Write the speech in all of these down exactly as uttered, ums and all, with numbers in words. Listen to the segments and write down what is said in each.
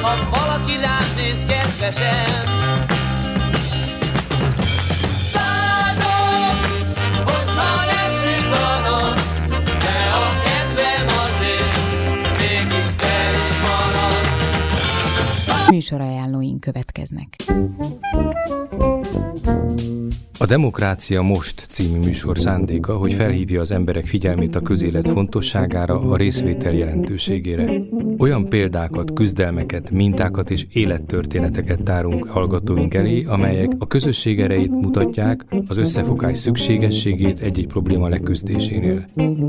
ha valaki rám néz kedvesen. Látom, hogy már nem süt a nap, de a kedvem azért mégis te is marad. Műsorajánlóink következnek. A Demokrácia Most című műsor szándéka, hogy felhívja az emberek figyelmét a közélet fontosságára, a részvétel jelentőségére. Olyan példákat, küzdelmeket, mintákat és élettörténeteket tárunk hallgatóink elé, amelyek a közösség erejét mutatják, az összefogás szükségességét egy-egy probléma leküzdésénél.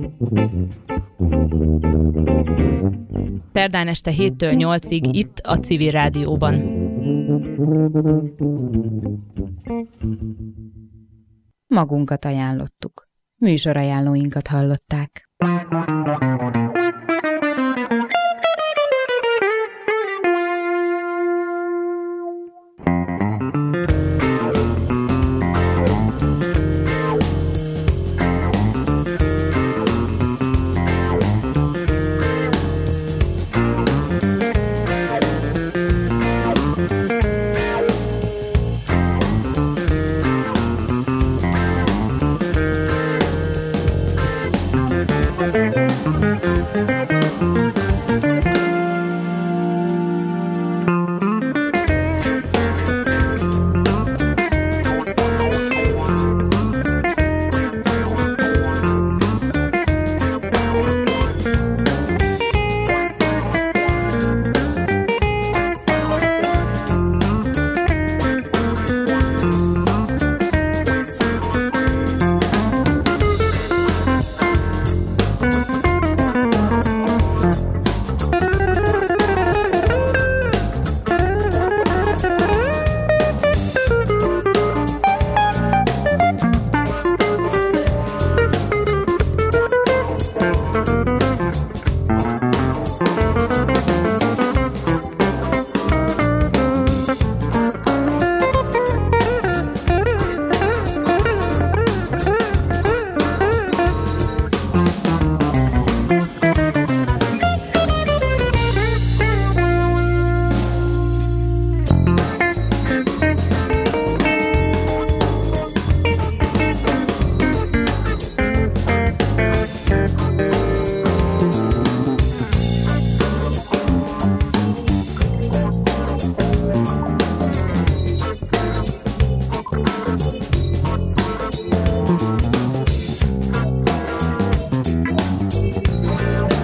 Szerdán este héttől nyolcig itt a Civil Rádióban. Magunkat ajánlottuk. Műsorajánlóinkat hallották.